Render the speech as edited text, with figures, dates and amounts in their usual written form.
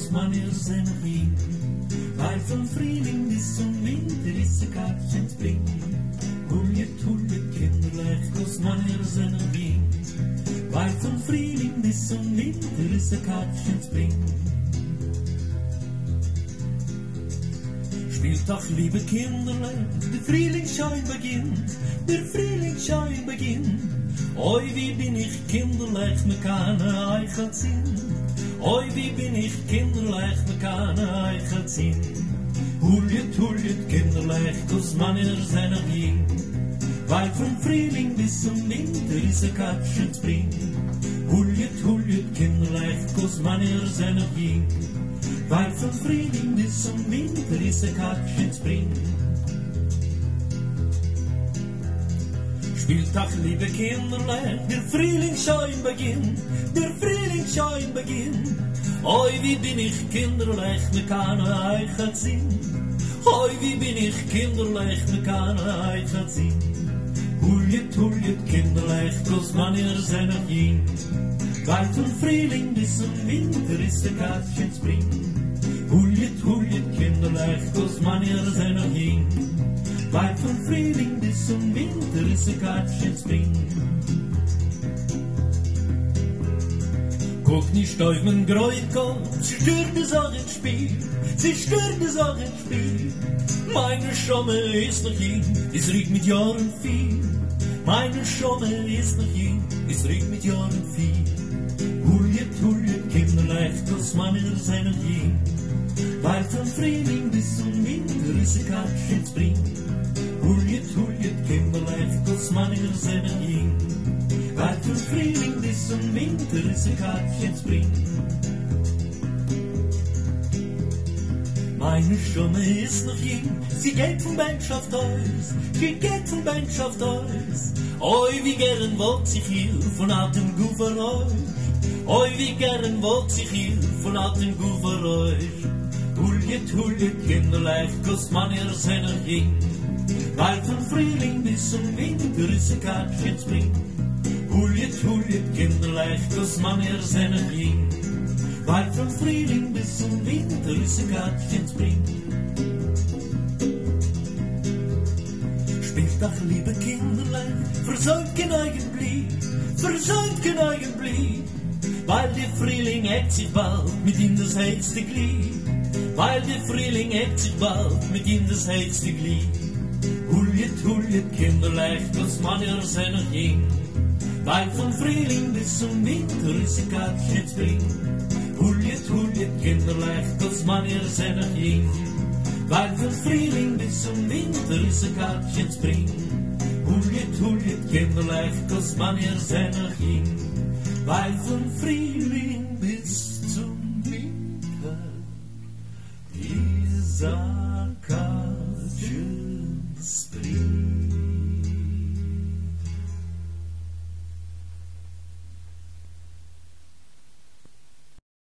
kus man zijn ging. Weil vom Frühling bis zum Winter ist ein Katschensbring. Hullet, kinderleicht, kus man zijn ging. Weil vom Frühling bis zum Winter ist ein Katschensbring. Spielt doch, liebe Kinderlein, der Frühlingsschein beginnt, der Frühlingsschein beginnt. Oi, wie bin ich kinderleicht, me kann eichelt sind. Oi, wie bin ich kinderleicht, me kann eichelt sind. Hullet, kinderleicht, kus man zijn ging. Weil vom Frühling bis zum Winter ist ein Katschensbring. Hullet, kinderleicht, kus man zijn ging. Weil vom Frühling bis zum Winter ist ein Katschensbring. Spielt doch, liebe Kinderlein, der Frühlingsschein beginnt, der Frühlingsschein beginnt. Oi, wie bin ich kinderleicht, me kann eichelt sind. Oi, wie bin ich kinderleicht, me kann eichelt sind. Hullet, kinderleicht, kus man zijn ging. Weil vom Frühling bis zum Winter ist ein Katschensbring. Hullet, kinderleicht, kus man zijn ging. Weil vom Frühling bis zum Winter ist ein Katschensbring. Guck nicht auf mein Gräutkopf, sie stört es auch ins Spiel, sie stört es auch ins Spiel. Meine Schomme ist noch hin, es riecht mit Jahren viel. Meine Schomme ist noch hin, es riecht mit Jahren viel. Hullet, kinderleicht, kus man zijn ging. Weil vom Frühling bis zum Winter ist ein Katschensbring. Hullet, kinderleicht, kus man zijn ging. Weil vom Frühling bis zum Winter ist ein Katschensbring. Meine Schomme ist noch jung, sie geht vom Bänkschaft aus, sie geht vom Bänkschaft aus. Oi, wie gern wollt sich hier von altem Gufer euch. Oi, wie gern wollt sich hier von altem Gufer euch. Hullet, kinderleicht, kus man zijn ging. Weil vom Frühling bis zum Winter ist ein Katschensbring. Hullet, kinderleicht, kus man zijn ging. Weil vom Frühling bis zum Winter ist ein Katschensbring. Spielt doch, liebe Kinderlein, versäumt kein Augenblick, versäumt kein Augenblick. Weil der Frühling eckt sich bald mit in das hellste Glied. Weil der Frühling eckt sich bald mit in das hellste Glied. Hullet, kinderleicht, kus man zijn ging. Weil vom Frühling bis zum Winter ist ein Katschensbring. Hullet, kinderleicht, kus man zijn ging. Weil vom Frühling bis zum Winter ist ein Katschensbring. Hullet, kinderleicht, kus man zijn ging. Weil vom Frühling bis zum Winter ist ein